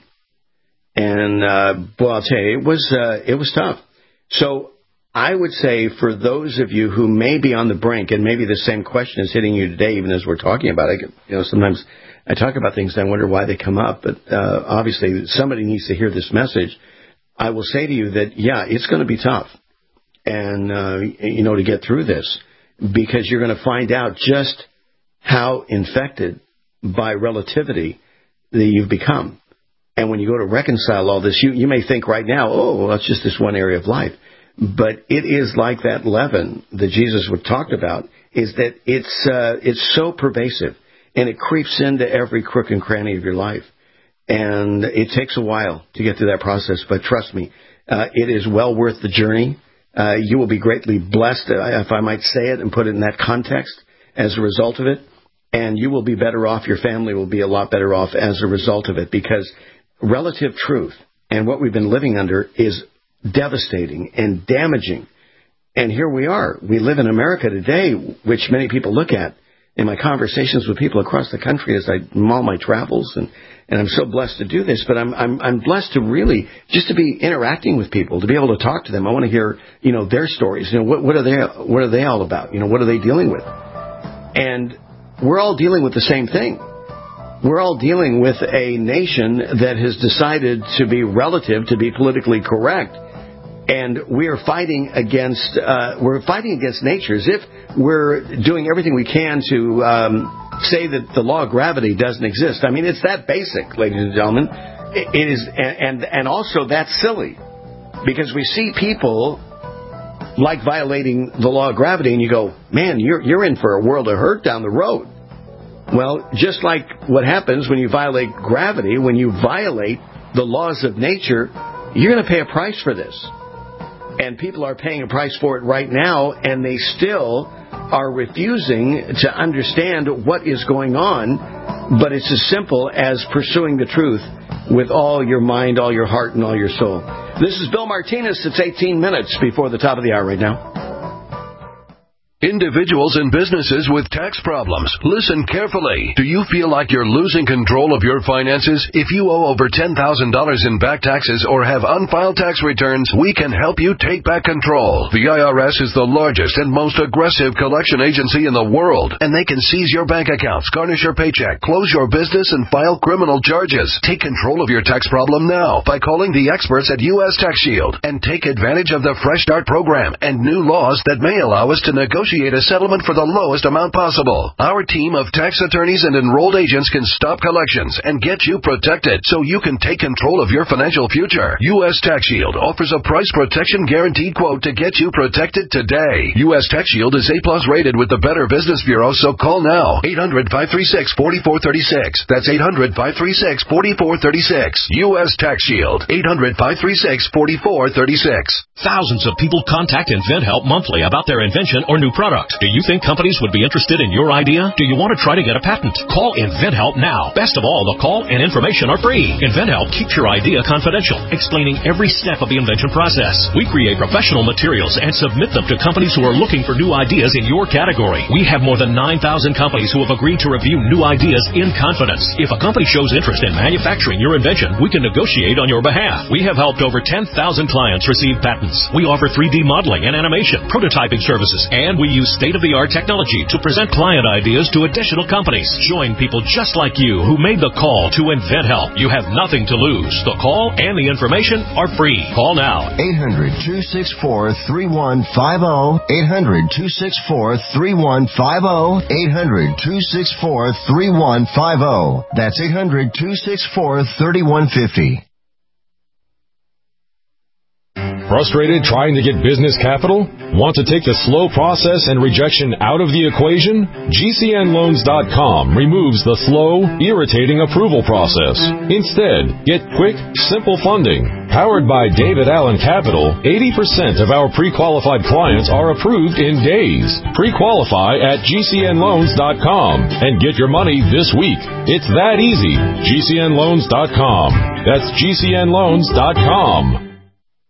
And, I'll tell you, it was tough. So I would say for those of you who may be on the brink, and maybe the same question is hitting you today, even as we're talking about it, sometimes I talk about things and I wonder why they come up, but obviously somebody needs to hear this message. I will say to you that, it's going to be tough, and, to get through this, because you're going to find out just how infected by relativity that you've become. And when you go to reconcile all this, you may think right now, it's just this one area of life. But it is like that leaven that Jesus talked about, is that it's so pervasive, and it creeps into every crook and cranny of your life. And it takes a while to get through that process, but trust me, it is well worth the journey. You will be greatly blessed, if I might say it and put it in that context, as a result of it. And you will be better off. Your family will be a lot better off as a result of it, because relative truth and what we've been living under is devastating and damaging. And here we are. We live in America today, which many people look at in my conversations with people across the country as I all my travels, and I'm so blessed to do this. But I'm blessed to really just to be interacting with people, to be able to talk to them. I want to hear their stories. What are they all about? What are they dealing with? And we're all dealing with the same thing. We're all dealing with a nation that has decided to be relative, to be politically correct. And we are fighting against nature, as if we're doing everything we can to say that the law of gravity doesn't exist. I mean, it's that basic, ladies and gentlemen. It is, and also that's silly, because we see people like violating the law of gravity, and you go, man, you're in for a world of hurt down the road. Well, just like what happens when you violate gravity, when you violate the laws of nature, you're going to pay a price for this. And people are paying a price for it right now, and they still are refusing to understand what is going on. But it's as simple as pursuing the truth with all your mind, all your heart, and all your soul. This is Bill Martinez. It's 18 minutes before the top of the hour right now. Individuals and businesses with tax problems, listen carefully. Do you feel like you're losing control of your finances? If you owe over $10,000 in back taxes or have unfiled tax returns, we can help you take back control. The IRS is the largest and most aggressive collection agency in the world, and they can seize your bank accounts, garnish your paycheck, close your business, and file criminal charges. Take control of your tax problem now by calling the experts at U.S. Tax Shield, and take advantage of the Fresh Start program and new laws that may allow us to negotiate a settlement for the lowest amount possible. Our team of tax attorneys and enrolled agents can stop collections and get you protected so you can take control of your financial future. U.S. Tax Shield offers a price protection guaranteed quote to get you protected today. U.S. Tax Shield is A+ rated with the Better Business Bureau, so call now. 800-536-4436. That's 800-536-4436. U.S. Tax Shield. 800-536-4436. Thousands of people contact InventHelp monthly about their invention or new product. Do you think companies would be interested in your idea? Do you want to try to get a patent? Call InventHelp now. Best of all, the call and information are free. InventHelp keeps your idea confidential, explaining every step of the invention process. We create professional materials and submit them to companies who are looking for new ideas in your category. We have more than 9,000 companies who have agreed to review new ideas in confidence. If a company shows interest in manufacturing your invention, we can negotiate on your behalf. We have helped over 10,000 clients receive patents. We offer 3D modeling and animation, prototyping services, and we use state-of-the-art technology to present client ideas to additional companies. Join people just like you who made the call to InventHelp. You have nothing to lose. The call and the information are free. Call now. 800-264-3150. 800-264-3150. 800-264-3150. That's 800-264-3150. Frustrated trying to get business capital? Want to take the slow process and rejection out of the equation? GCNloans.com removes the slow, irritating approval process. Instead, get quick, simple funding. Powered by David Allen Capital, 80% of our pre-qualified clients are approved in days. Pre-qualify at GCNloans.com and get your money this week. It's that easy. GCNloans.com. That's GCNloans.com.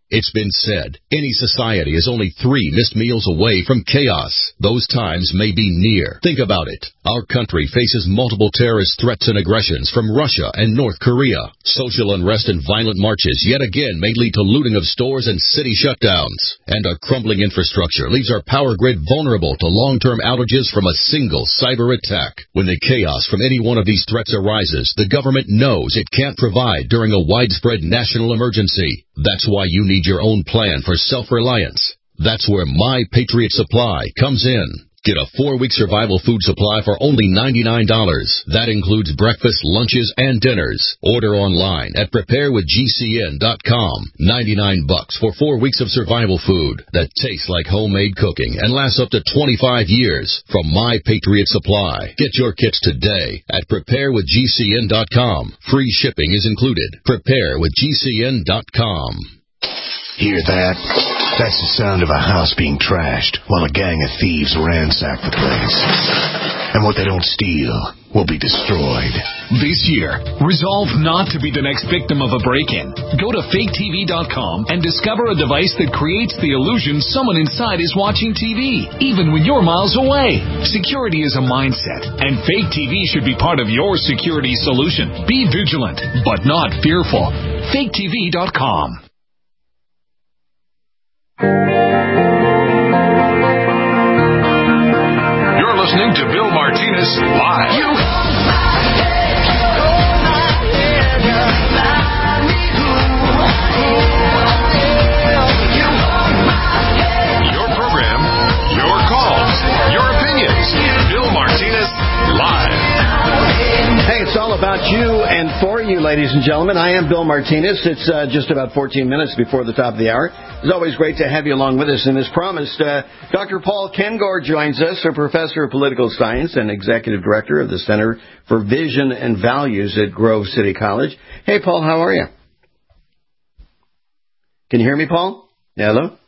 It's been said, any society is only 3 missed meals away from chaos. Those times may be near. Think about it. Our country faces multiple terrorist threats and aggressions from Russia and North Korea. Social unrest and violent marches yet again may lead to looting of stores and city shutdowns. And a crumbling infrastructure leaves our power grid vulnerable to long-term outages from a single cyber attack. When the chaos from any one of these threats arises, the government knows it can't provide during a widespread national emergency. That's why you need your own plan for self-reliance. That's where My Patriot Supply comes in. Get a 4-week survival food supply for only $99. That includes breakfast, lunches, and dinners. Order online at preparewithgcn.com. $99 for 4 weeks of survival food that tastes like homemade cooking and lasts up to 25 years from My Patriot Supply. Get your kits today at preparewithgcn.com. Free shipping is included. Preparewithgcn.com. Hear that? That's the sound of a house being trashed while a gang of thieves ransack the place. And what they don't steal will be destroyed. This year, resolve not to be the next victim of a break-in. Go to faketv.com and discover a device that creates the illusion someone inside is watching TV, even when you're miles away. Security is a mindset, and Fake TV should be part of your security solution. Be vigilant, but not fearful. faketv.com. You're listening to Bill Martinez Live. Your program, your calls, your opinions. Bill Martinez Live. Hey, it's all about you and for you, ladies and gentlemen. I am Bill Martinez. It's just about 14 minutes before the top of the hour. It's always great to have you along with us. And as promised, Dr. Paul Kengor joins us, a professor of political science and executive director of the Center for Vision and Values at Grove City College. Hey, Paul, how are you? Can you hear me, Paul? Hello?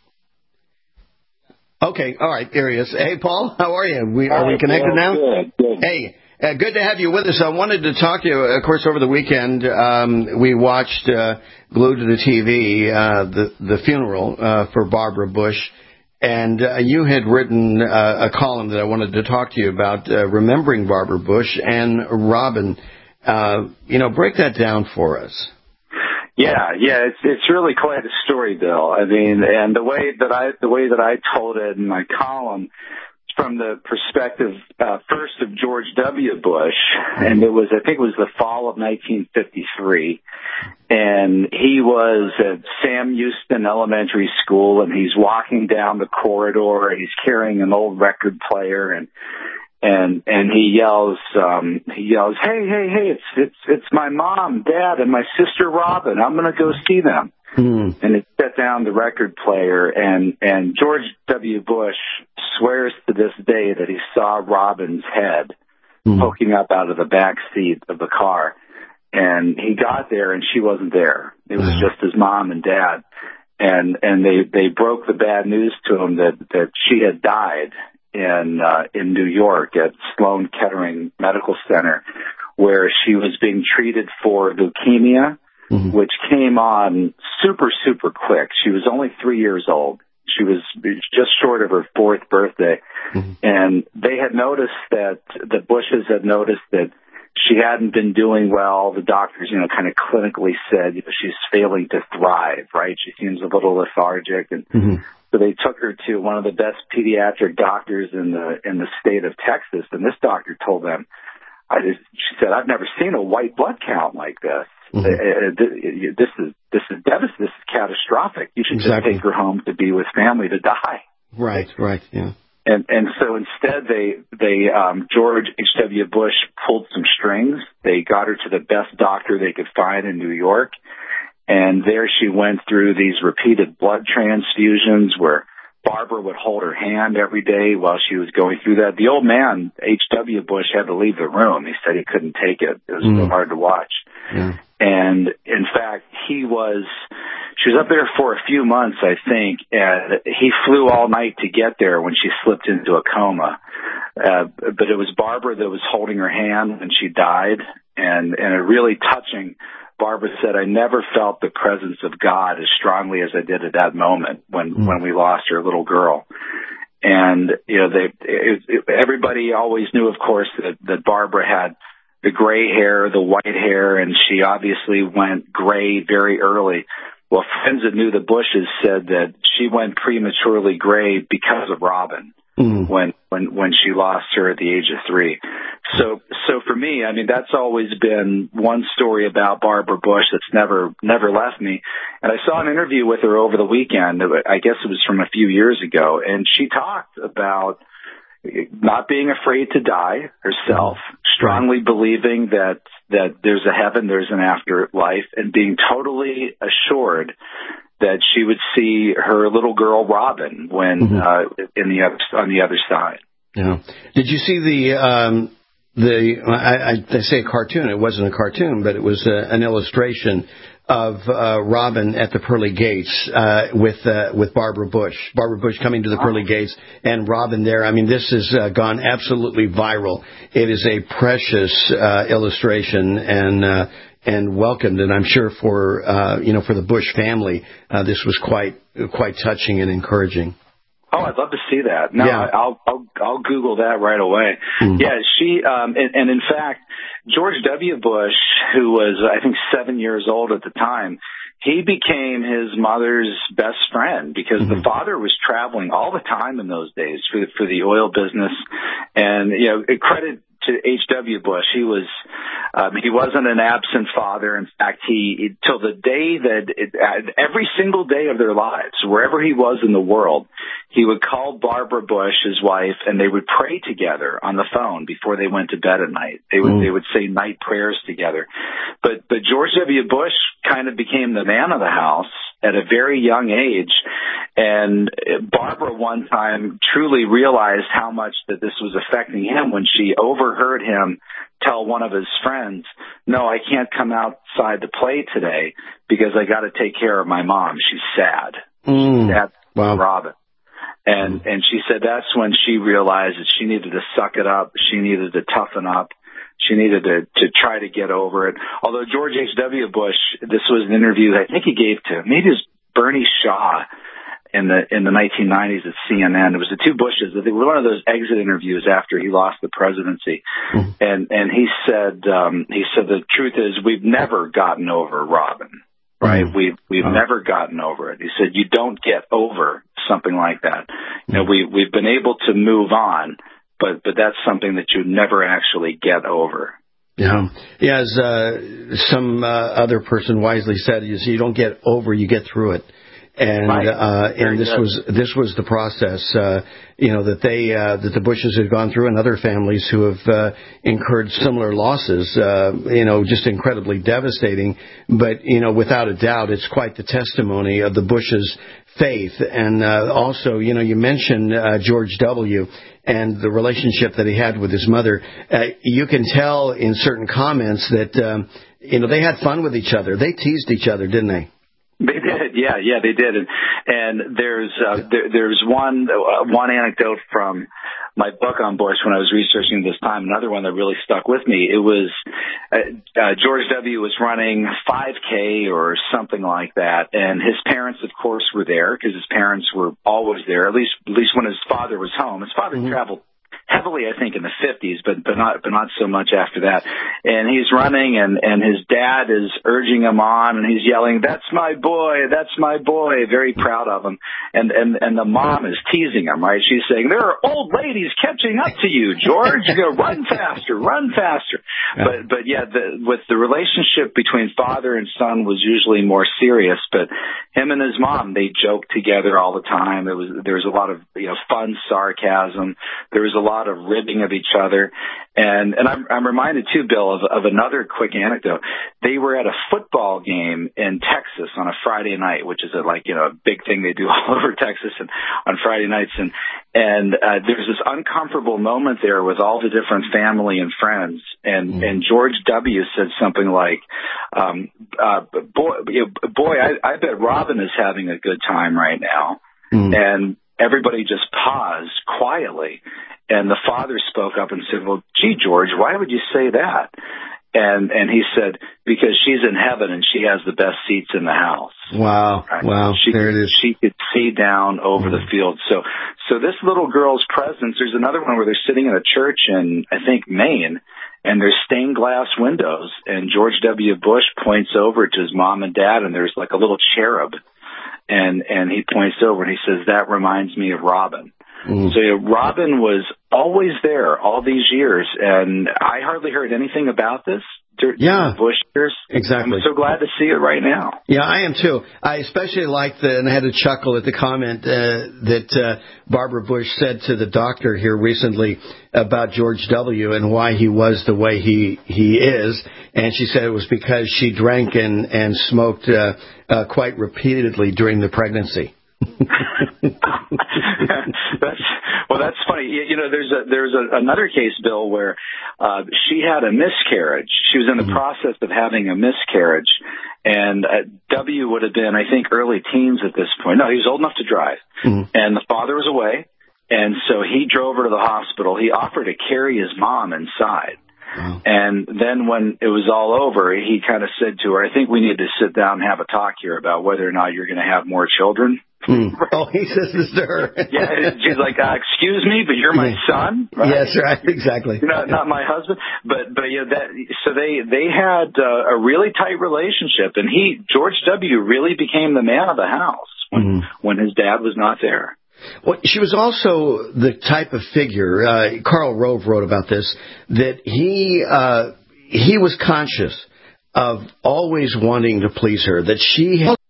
Okay, all right, there he is. Hey, Paul, how are you? Are we connected now? Good. Hey. Good to have you with us. I wanted to talk to you, of course, over the weekend. We watched, glued to the TV, the funeral for Barbara Bush. And you had written a column that I wanted to talk to you about, remembering Barbara Bush and Robin. Break that down for us. Yeah, it's really quite a story, Bill. I mean, and the way that I told it in my column, from the perspective first of George W. Bush, and I think it was the fall of 1953, and he was at Sam Houston Elementary School, and he's walking down the corridor, and he's carrying an old record player, and he yells, hey, it's my mom, Dad, and my sister Robin. I'm gonna go see them. And he set down the record player, and George W. Bush swears to this day that he saw Robin's head poking up out of the back seat of the car. And he got there, and she wasn't there. It was just his mom and dad. And they broke the bad news to him that she had died in New York at Sloan Kettering Medical Center, where she was being treated for leukemia, which came on super, super quick. She was only 3 years old. She was just short of her 4th birthday. And they had noticed that, the Bushes had noticed that she hadn't been doing well. The doctors, kind of clinically said, she's failing to thrive, right? She seems a little lethargic. And so they took her to one of the best pediatric doctors in the state of Texas. And this doctor told them, she said, I've never seen a white blood count like this. This is devastating. This is catastrophic. You should just take her home to be with family to die. Right, yeah. And so instead, George H.W. Bush pulled some strings. They got her to the best doctor they could find in New York, and there she went through these repeated blood transfusions where Barbara would hold her hand every day while she was going through that. The old man, H.W. Bush, had to leave the room. He said he couldn't take it. It was so hard to watch. Yeah. And in fact, she was up there for a few months, I think, and he flew all night to get there when she slipped into a coma. But it was Barbara that was holding her hand when she died, and a really touching Barbara said, I never felt the presence of God as strongly as I did at that moment when we lost her little girl. And, you know, everybody always knew, of course, that Barbara had the gray hair, the white hair, and she obviously went gray very early. Well, friends that knew the Bushes said that she went prematurely gray because of Robin when she lost her at the age of 3. So for me, I mean, that's always been one story about Barbara Bush that's never left me. And I saw an interview with her over the weekend. I guess it was from a few years ago, and she talked about not being afraid to die herself, strongly believing that there's a heaven, there's an afterlife, and being totally assured that she would see her little girl Robin when on the other side. Yeah. Did you see I say a cartoon? It wasn't a cartoon, but it was an illustration of Robin at the pearly gates with Barbara Bush. Barbara Bush coming to the pearly gates and Robin there. I mean, this has gone absolutely viral. It is a precious illustration and welcomed, and I'm sure for the Bush family, this was quite touching and encouraging. Oh, I'd love to see that. No, yeah. I'll Google that right away. Yeah, she and in fact, George W. Bush, who was I think 7 years old at the time, he became his mother's best friend because the father was traveling all the time in those days for the oil business, and credit to H.W. Bush. He wasn't an absent father. In fact, till the day every single day of their lives, wherever he was in the world, he would call Barbara Bush, his wife, and they would pray together on the phone before they went to bed at night. They would say night prayers together. But George W. Bush kind of became the man of the house at a very young age, and Barbara one time truly realized how much that this was affecting him when she overheard him tell one of his friends, "No, I can't come outside to play today because I got to take care of my mom. She's sad." That's Robin. And she said that's when she realized that she needed to suck it up. She needed to toughen up. She needed to try to get over it. Although George H.W. Bush, this was an interview I think he gave to maybe it was Bernie Shaw in the 1990s at CNN. It was the two Bushes. They were one of those exit interviews after he lost the presidency. And he said the truth is we've never gotten over Robin. Right? We've never gotten over it. He said you don't get over something like that. We've been able to move on. But that's something that you never actually get over. Yeah. Yeah, as some other person wisely said, you don't get over, you get through it. And and this was the process that the Bushes had gone through, and other families who have incurred similar losses. Just incredibly devastating. But without a doubt, it's quite the testimony of the Bushes' faith. And also, you mentioned George W. and the relationship that he had with his mother. You can tell in certain comments that they had fun with each other. They teased each other, didn't they? They did, yeah, they did, and there's one anecdote from my book on Bush when I was researching this time. Another one that really stuck with me. It was George W. was running 5K or something like that, and his parents, of course, were there because his parents were always there. At least when his father was home. His father traveled heavily, I think, in the 50s, but not so much after that. And he's running, and his dad is urging him on, and he's yelling, "That's my boy, that's my boy," very proud of him. And the mom is teasing him, right? She's saying, "There are old ladies catching up to you, George. Run faster, run faster." Yeah. But with the relationship between father and son was usually more serious. But him and his mom, they joked together all the time. There was a lot of fun sarcasm. There was a lot of ribbing of each other. And I'm reminded too, Bill, of another quick anecdote. They were at a football game in Texas on a Friday night, which is a big thing they do all over Texas and on Friday nights. And there's this uncomfortable moment there with all the different family and friends. And George W. said something like, boy, I bet Robin is having a good time right now. And everybody just paused quietly. And the father spoke up and said, "Well, gee, George, why would you say that?" And he said, because she's in heaven and she has the best seats in the house. Wow. Right? Wow. There it is. She could see down over the field. So this little girl's presence, there's another one where they're sitting in a church in, I think, Maine, and there's stained glass windows, and George W. Bush points over to his mom and dad, and there's like a little cherub, and he points over and he says, that reminds me of Robin. So Robin was always there all these years, and I hardly heard anything about this during the Bush years. Exactly. I'm so glad to see it right now. Yeah, I am too. I especially liked and I had to chuckle at the comment that Barbara Bush said to the doctor here recently about George W. and why he was the way he is, and she said it was because she drank and smoked quite repeatedly during the pregnancy. That's funny. You know, there's another case, Bill, where she had a miscarriage. She was in the process of having a miscarriage, and W would have been, I think, early teens at this point. No, he was old enough to drive, and the father was away, and so he drove her to the hospital. He offered to carry his mom inside. Wow. And then when it was all over, he kind of said to her, I think we need to sit down and have a talk here about whether or not you're going to have more children. Oh, he says this to her. Yeah, she's like, excuse me, but you're my son, right? Yes, right, exactly. You're not my husband. But yeah, so they had a really tight relationship, and George W. really became the man of the house when his dad was not there. Well, she was also the type of figure, Karl Rove wrote about this, that he was conscious of always wanting to please her, that she had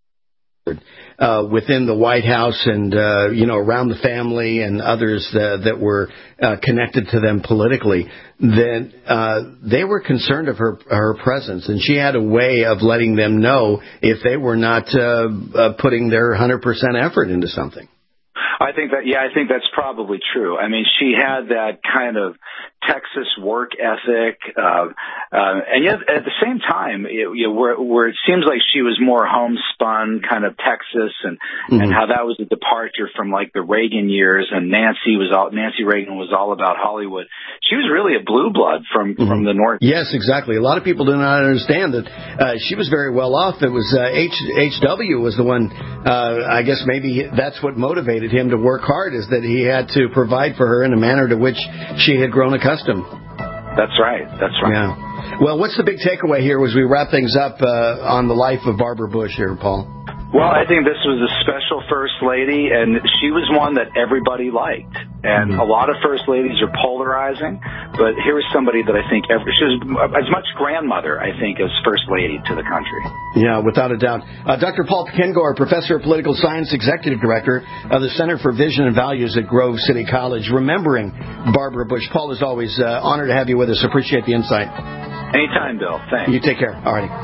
within the White House and, around the family and others that were connected to them politically, that they were concerned of her presence, and she had a way of letting them know if they were not putting their 100% effort into something. I think that's probably true. I mean, she had that kind of Texas work ethic, and yet at the same time, where it seems like she was more homespun, kind of Texas, and how that was a departure from like the Reagan years, and Nancy Reagan was all about Hollywood. She was really a blue blood from the North. Yes, exactly. A lot of people do not understand that she was very well off. It was H.W. was the one. I guess maybe that's what motivated him to work hard, is that he had to provide for her in a manner to which she had grown accustomed. That's right. Yeah. Well, what's the big takeaway here as we wrap things up on the life of Barbara Bush here, Paul? Well, I think this was a special first lady, and she was one that everybody liked. And a lot of first ladies are polarizing, but here was somebody that I think she was as much grandmother, I think, as first lady to the country. Yeah, without a doubt. Dr. Paul Pekengor, Professor of Political Science, Executive Director of the Center for Vision and Values at Grove City College, remembering Barbara Bush. Paul, as always, honored to have you with us. Appreciate the insight. Anytime, Bill. Thanks. You take care. All righty.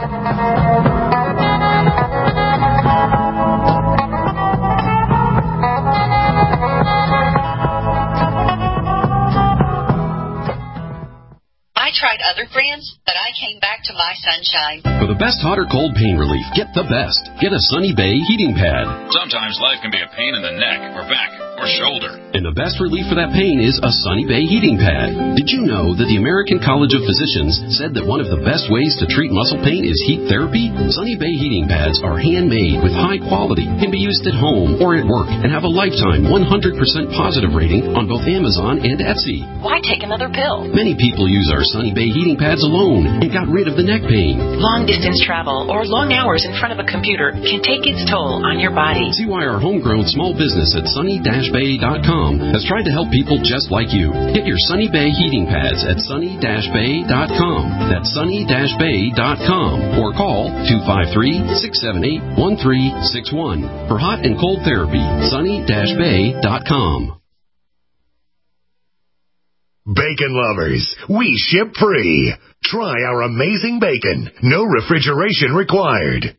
I tried other brands, but I came back to my Sunshine. For the best hot or cold pain relief, get the best. Get a Sunny Bay heating pad. Sometimes life can be a pain in the neck or back or shoulder. And the best relief for that pain is a Sunny Bay heating pad. Did you know that the American College of Physicians said that one of the best ways to treat muscle pain is heat therapy? Sunny Bay heating pads are handmade with high quality, can be used at home or at work, and have a lifetime 100% positive rating on both Amazon and Etsy. Why take another pill? Many people use our Sunny Bay heating pads alone and got rid of the neck pain. Long distance travel or long hours in front of a computer can take its toll on your body. See why our homegrown small business at sunny-bay.com has tried to help people just like you. Get your Sunny Bay heating pads at sunny-bay.com. That's sunny-bay.com. Or call 253-678-1361 for hot and cold therapy. sunny-bay.com. Bacon lovers, we ship free. Try our amazing bacon. No refrigeration required.